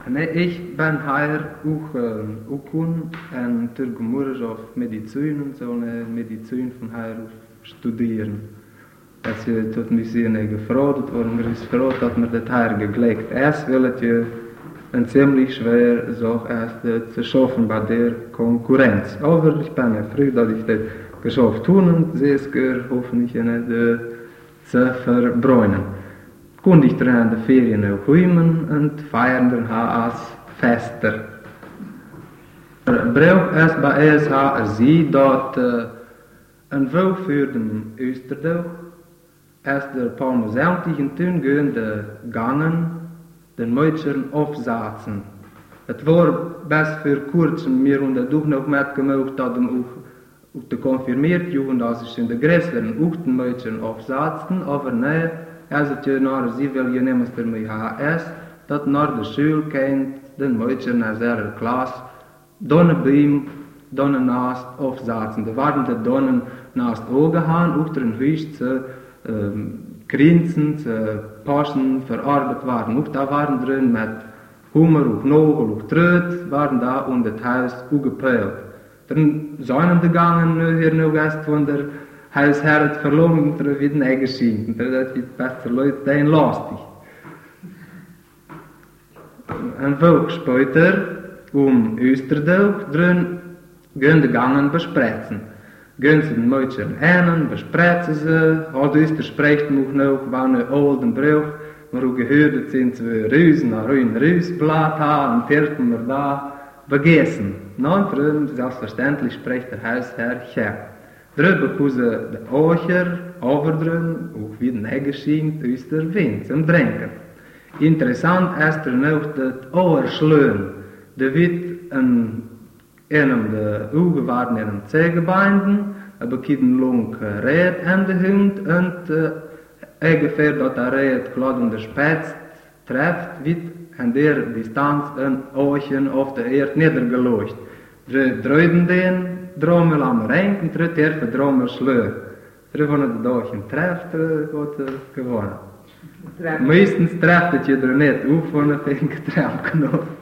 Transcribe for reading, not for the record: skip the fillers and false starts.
Nee, ik ben hier ook en tegenwoordig of medicijn en zo'n medicijn van hier studeren. Als je tot museum gefragt worden, er is gefragt dat me dat hier gelegt. Erst wil het je een ziemlich schwer zo erst te schaffen bij der Konkurrenz. Aber ich bin ja froh, dass ich das geschafft habe und sehe es hoffentlich nicht zu verbräunen. Kon ich dann in de Ferien auch kommen und feiern den als Fester. Braucht es bei uns sie, dass een vrouw voor de Oosterdag, als der Palmezantigen toen gehen de gangen, den Mädchen aufsatzen. Het war best für kurzem mir und dadurch noch mitgemacht, dass auch de konfirmiert Jugend, als ich in der Gräslerin auch den Mädchen aufsatzen, aber nein, als het je naar sie wil je nemens ermee HS, dat naar de Schule kennt, den Mädchen aus ihrer Klasse, donnen beim, donnen naast aufsatzen. Da waren de donnen naast ogehaan, auch den Huis zu grinsen, zu passen, verarbeitet waren. Auch da waren drin mit Hummer, auch Nogel, auch Tröd, waren da und das Haus auch gepeilt. Dann sind die gegangen, hier noch erst von der Hausherr het verloren, er wird ein geschenkt. Und das wird besser Leute, den lastig. Een Woche später, Österdag, drin, gehen die Gangen besprechen. Gehen sie den Mädchen hin, besprechen sie, als Öster spricht noch, wann ein alten Bruch, maar auch gehört sind zwei Rüsen, ein Rüsblatt haben, und dürfen wir da vergessen. Nein, drin, selbstverständlich spricht der Hausherr hier. Drüber kussen de Ocher, overdrun, auch wie ein geschenkt aus der Wind zum Trinken. Interessant ist noch das Ohrschlön. Der wird in einem der Augen waren in einem Zegebeinen, aber kein lang Rät an der Hund und ungefähr dort der Rät klar und der Spätz trefft, wird an der Distanz ein Ochen auf der Erde niedergeleuchtet. Drüben den Drommel am Ring und tritt er für Drommel schlög. Wenn er die Ochen trefft, wird er gewonnen. Meistens trefft het je er niet, hoe van een vingertramp knop.